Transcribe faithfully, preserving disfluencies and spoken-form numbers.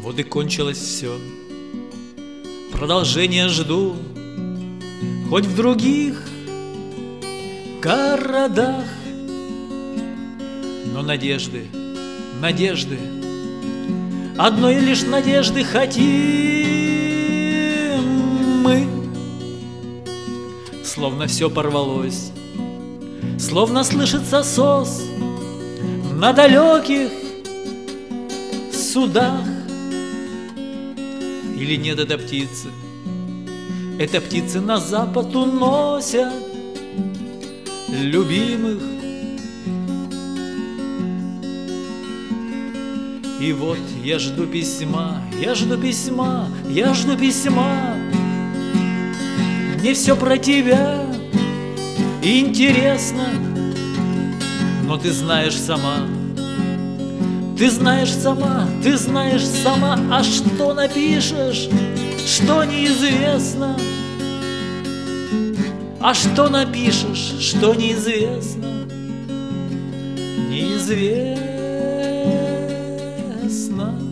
Вот и кончилось все. Продолжение жду, хоть в других городах. Но надежды, надежды, одной лишь надежды хотим мы. Словно все порвалось, словно слышится сос на далеких судах. Или нет, это птицы, это птицы на запад уносят любимых. И вот я жду письма, я жду письма, я жду письма. Мне все про тебя интересно, но ты знаешь сама, ты знаешь сама, ты знаешь сама, а что напишешь, что неизвестно. А что напишешь, что неизвестно, неизвестно.